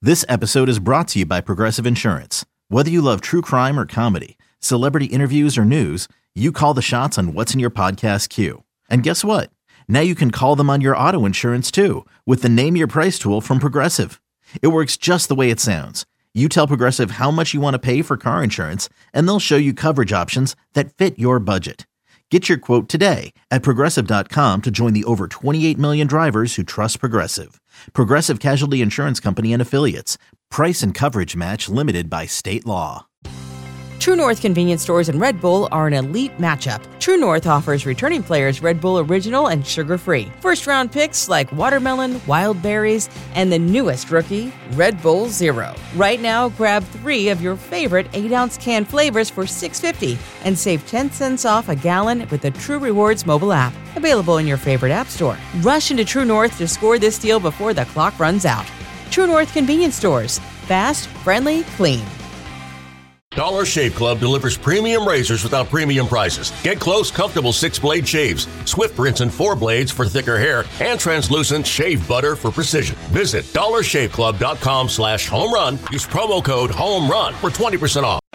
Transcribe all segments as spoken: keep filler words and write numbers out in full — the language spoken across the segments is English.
This episode is brought to you by Progressive Insurance. Whether you love true crime or comedy, celebrity interviews or news, you call the shots on what's in your podcast queue. And guess what? Now you can call them on your auto insurance too with the Name Your Price tool from Progressive. It works just the way it sounds. You tell Progressive how much you want to pay for car insurance, and they'll show you coverage options that fit your budget. Get your quote today at Progressive dot com to join the over twenty-eight million drivers who trust Progressive. Progressive Casualty Insurance Company and Affiliates. Price and coverage match limited by state law. True North convenience stores and Red Bull are an elite matchup. True North offers returning players Red Bull Original and sugar-free. First-round picks like watermelon, wild berries, and the newest rookie, Red Bull Zero. Right now, grab three of your favorite eight-ounce can flavors for six dollars and fifty cents and save ten cents off a gallon with the True Rewards mobile app. Available in your favorite app store. Rush into True North to score this deal before the clock runs out. True North convenience stores. Fast, friendly, clean. Dollar Shave Club delivers premium razors without premium prices. Get close, comfortable six-blade shaves, swift rinse and four blades for thicker hair, and translucent shave butter for precision. Visit dollar shave club dot com slash home run. Use promo code HOMERUN for twenty percent off.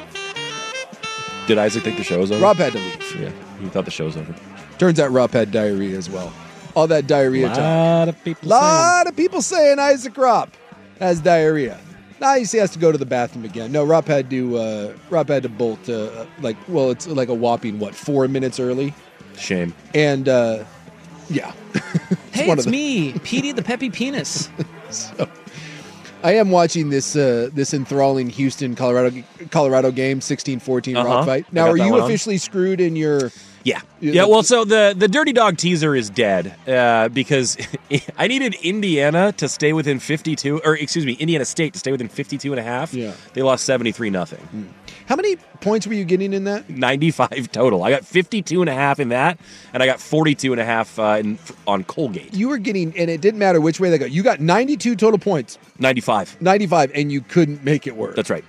Did Isaac think the show was over? Rob had to leave. Yeah, he thought the show was over. Turns out Rob had diarrhea as well. All that diarrhea talk. A lot of people lot saying. of people saying Isaac Rob has diarrhea. Now he has to go to the bathroom again. No, Rob had to. Uh, Rob had to bolt. Uh, like, well, it's like a whopping what, four minutes early. Shame. And uh, yeah. it's hey, one it's of the- me, Petey the Peppy Penis. so, I am watching this uh, this enthralling Houston Colorado Colorado game, sixteen fourteen Uh-huh. rock fight. I Now, got are that you one on. officially screwed in your? Yeah. Yeah, Yeah, the- well, so the, the Dirty Dog teaser is dead uh, because I needed Indiana to stay within fifty-two, or excuse me, Indiana State to stay within fifty-two and a half. Yeah. They lost seventy-three nothing. How many points were you getting in that? ninety-five total. I got fifty-two and a half in that, and I got forty-two and a half uh, in, on Colgate. You were getting, and it didn't matter which way they go. You got ninety-two total points, ninety-five. ninety-five, and you couldn't make it work. That's right.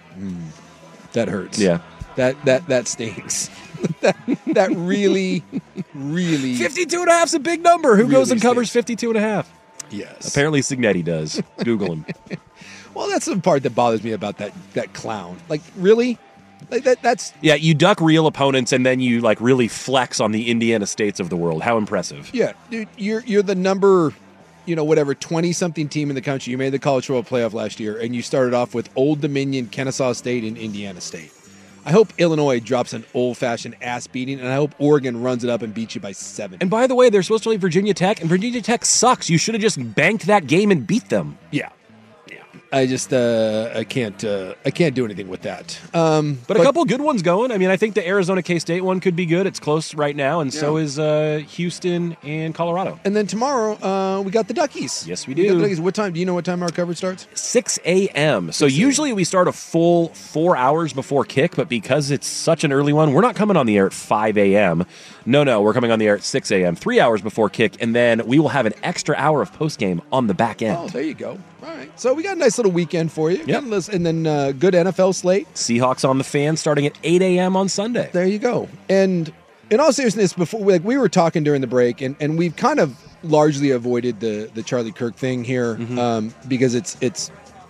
That hurts. Yeah. That that that stings. that that really, really. fifty-two and a half is a big number. Who Really goes and covers stinks. fifty-two and a half? Yes. Apparently Signetti does. Google him. Well, that's the part that bothers me about that that clown. Like, really? Like that that's Yeah, you duck real opponents and then you like really flex on the Indiana States of the world. How impressive. yeah, dude. You're you're the number, you know, whatever twenty something team in the country. You made the college football playoff last year, and you started off with Old Dominion, Kennesaw State, and Indiana State. I hope Illinois drops an old-fashioned ass beating, and I hope Oregon runs it up and beats you by seven. And by the way, they're supposed to play Virginia Tech, and Virginia Tech sucks. You should have just banked that game and beat them. Yeah, yeah. I just uh, I can't uh, I can't do anything with that. Um, But, a couple good ones going. I mean, I think the Arizona K-State one could be good. It's close right now, and so Yeah. is uh, Houston and Colorado. And then tomorrow uh, we got the Duckies. Yes, we got do. the Duckies. What time? Do you know what time our coverage starts? six a.m. So usually we start a full four hours before kick, but because it's such an early one, we're not coming on the air at five a.m. No, no, we're coming on the air at six a.m., three hours before kick, and then we will have an extra hour of postgame on the back end. Oh, there you go. All right. So we got a nice little weekend for you. Yep. Got a list- And then uh, good N F L slate. Seahawks on the Fan starting at eight a.m. on Sunday. There you go. And in all seriousness, before like we were talking during the break, and, and we've kind of largely avoided the the Charlie Kirk thing here um, because it's it's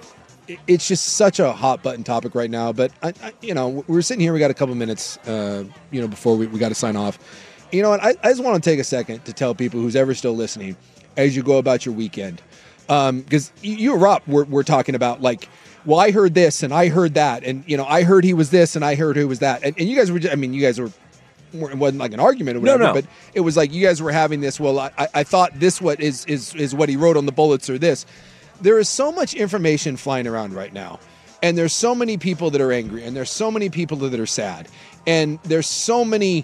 it's just such a hot button topic right now. But I, I, you know, we're sitting here. We got a couple minutes, uh, you know, before we, we got to sign off. You know what? I, I just want to take a second to tell people who's ever still listening as you go about your weekend, because um, you, you or Rob were, were talking about like. Well, I heard this and I heard that, and you know, I heard he was this and I heard who was that, and, and you guys were. Just, I mean, you guys were. It wasn't like an argument or whatever, No, no. but it was like you guys were having this. Well, I, I thought this what is is is what he wrote on the bullets or this. There is so much information flying around right now, and there's so many people that are angry, and there's so many people that are sad, and there's so many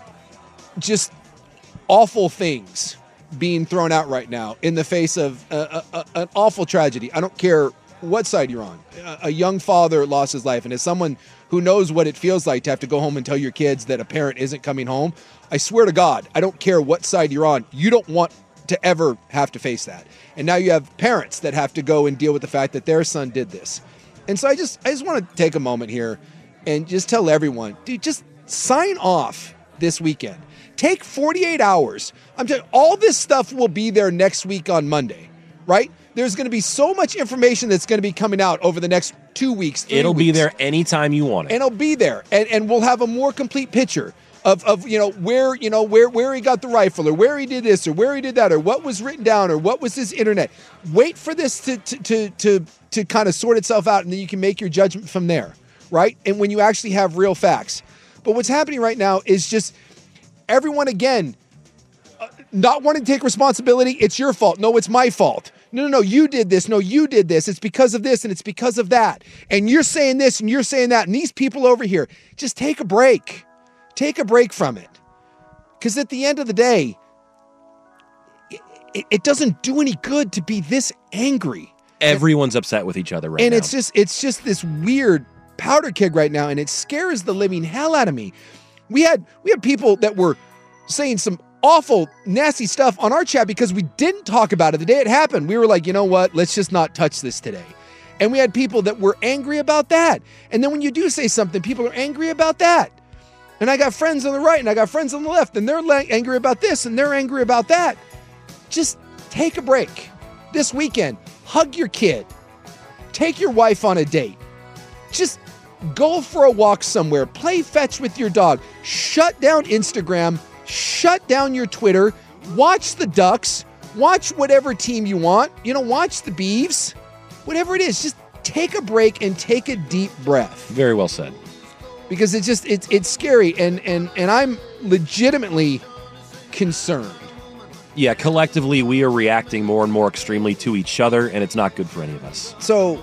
just awful things being thrown out right now in the face of a, a, a, an awful tragedy. I don't care what side you're on. A, a young father lost his life, and as someone who knows what it feels like to have to go home and tell your kids that a parent isn't coming home, I swear to God, I don't care what side you're on. You don't want to ever have to face that. And now you have parents that have to go and deal with the fact that their son did this. And so I just I just want to take a moment here and just tell everyone, dude, just sign off this weekend. Take forty-eight hours. I'm telling you, all this stuff will be there next week on Monday, right? there's going to be so much information that's going to be coming out over the next two weeks, three It'll weeks. be there anytime you want it. And it'll be there. And and we'll have a more complete picture of, of you know, where, you know, where, where he got the rifle, or where he did this, or where he did that, or what was written down, or what was his internet. Wait for this to to to to, to kind of sort itself out, and then you can make your judgment from there, right? And when you actually have real facts. But what's happening right now is just everyone, again, uh, not wanting to take responsibility. It's your fault. No, it's my fault. No, no, no, you did this. No, you did this. It's because of this, and it's because of that. And you're saying this, and you're saying that. And these people over here, just take a break. Take a break from it. Because at the end of the day, it, it, it doesn't do any good to be this angry. Everyone's and, upset with each other right and now. And it's just, it's just this weird powder keg right now, and it scares the living hell out of me. We had, we had people that were saying some awful, nasty stuff on our chat because we didn't talk about it the day it happened. We were like, you know what? Let's just not touch this today. And we had people that were angry about that. And then when you do say something, people are angry about that. And I got friends on the right and I got friends on the left, and they're angry about this and they're angry about that. Just take a break. This weekend, hug your kid. Take your wife on a date. Just go for a walk somewhere. Play fetch with your dog. Shut down Instagram. Shut down your Twitter. Watch the Ducks. Watch whatever team you want. You know, watch the Beavs. Whatever it is, just take a break and take a deep breath. Very well said. Because it's just, it's it's scary, and, and, and I'm legitimately concerned. Yeah, collectively, we are reacting more and more extremely to each other, and it's not good for any of us. So,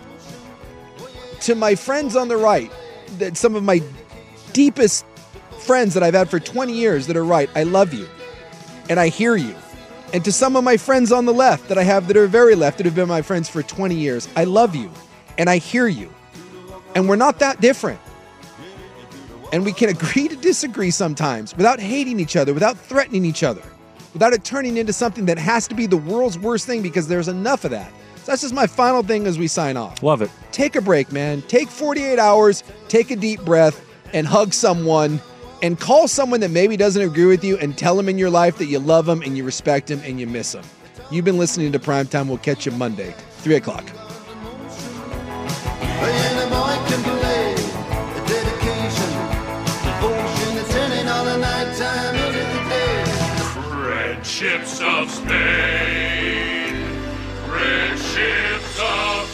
to my friends on the right, that some of my deepest friends that I've had for twenty years that are right, I love you, and I hear you. And to some of my friends on the left that I have that are very left, that have been my friends for twenty years, I love you, and I hear you. And we're not that different. And we can agree to disagree sometimes without hating each other, without threatening each other, without it turning into something that has to be the world's worst thing, because there's enough of that. So that's just my final thing as we sign off. Love it. Take a break, man. Take forty-eight hours, take a deep breath, and hug someone, and call someone that maybe doesn't agree with you, and tell them in your life that you love them and you respect them and you miss them. You've been listening to Primetime. We'll catch you Monday, three o'clock. Friendships of Spain. Friendships of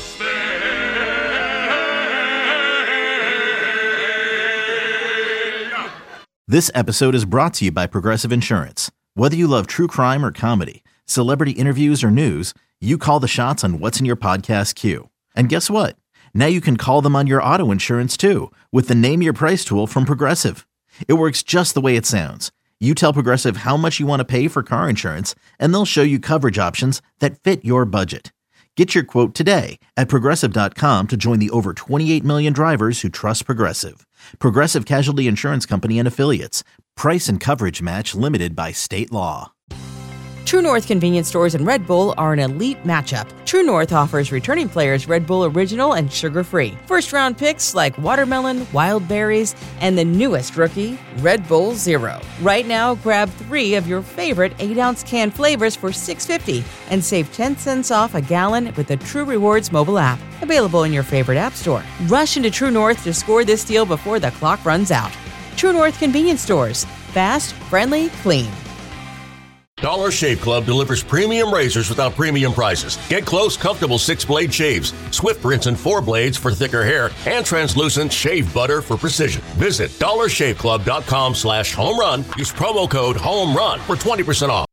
Spain. This episode is brought to you by Progressive Insurance. Whether you love true crime or comedy, celebrity interviews or news, you call the shots on what's in your podcast queue. And guess what? Now you can call them on your auto insurance too, with the Name Your Price tool from Progressive. It works just the way it sounds. You tell Progressive how much you want to pay for car insurance, and they'll show you coverage options that fit your budget. Get your quote today at Progressive dot com to join the over twenty-eight million drivers who trust Progressive. Progressive Casualty Insurance Company and Affiliates. Price and coverage match limited by state law. True North convenience stores and Red Bull are an elite matchup. True North offers returning players Red Bull Original and sugar-free. First-round picks like watermelon, wild berries, and the newest rookie, Red Bull Zero. Right now, grab three of your favorite eight-ounce can flavors for six dollars and fifty cents and save ten cents off a gallon with the True Rewards mobile app. Available in your favorite app store. Rush into True North to score this deal before the clock runs out. True North convenience stores. Fast, friendly, clean. Dollar Shave Club delivers premium razors without premium prices. Get close, comfortable six-blade shaves, Swift rinse and four blades for thicker hair, and translucent shave butter for precision. Visit dollar shave club dot com slash home run. Use promo code HOME RUN for twenty percent off.